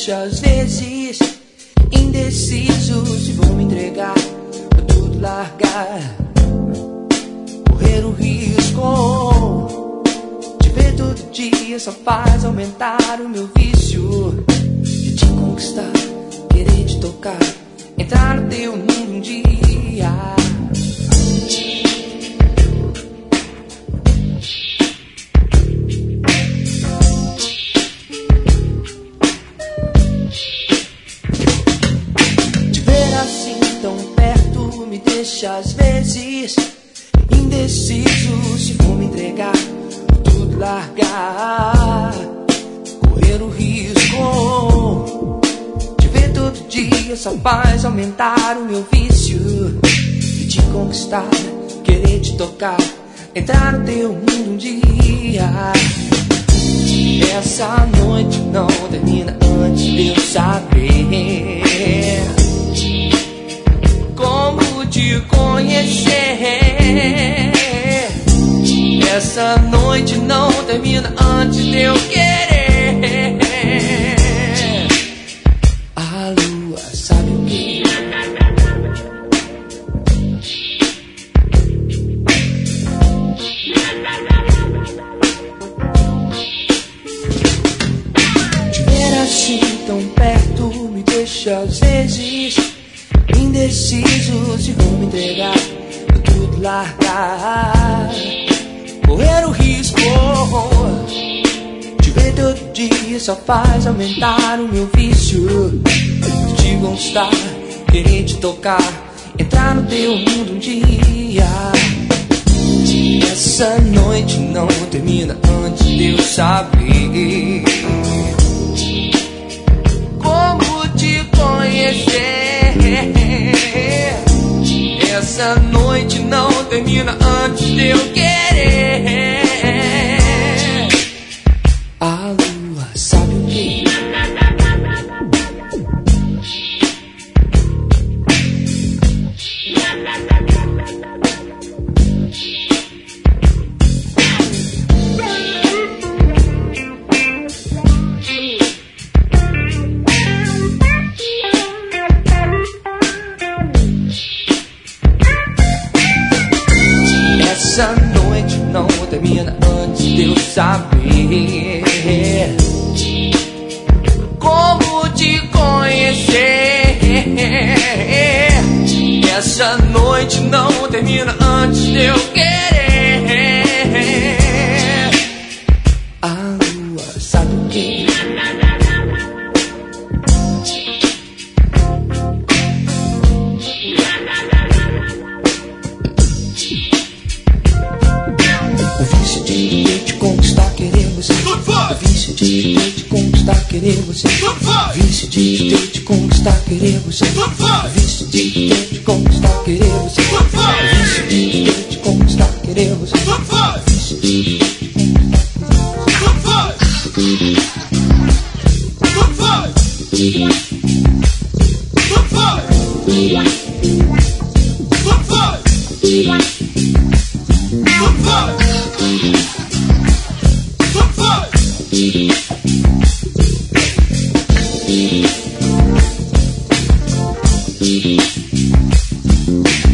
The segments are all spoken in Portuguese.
deixa às vezes indeciso se vou me entregar ou tudo largar, correr o risco de ver todo dia só faz aumentar o meu vício de te conquistar, querer te tocar, entrar no teu mundo um dia. Deixa às vezes indeciso se vou me entregar ou tudo largar, correr o risco de ver todo dia só faz aumentar o meu vício de te conquistar, querer te tocar, entrar no teu mundo um dia. Essa noite não termina antes de eu saber como te conhecer. Essa noite não termina antes de eu querer. A lua sabe o que? Te ver assim tão perto me deixa às vezes indeciso se vou me entregar ou tudo largar, correr o risco de ver todo dia só faz aumentar o meu vício de te conquistar, querer te tocar, entrar no teu mundo um dia. Essa noite não termina antes de eu saber como te conhecer. Essa noite não termina antes de eu querer. A lua sabe o que? Essa noite não termina antes de eu saber como te conhecer. Essa noite não termina antes de eu querer. A lua sabe o que? O vício de te conquistar, querer você. O vício de te conquistar, querer você. O vício de te conquistar, querer você. O vício de te conquistar, querer você. O vício de te conquistar, querer você. O vício de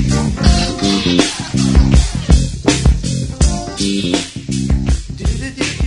te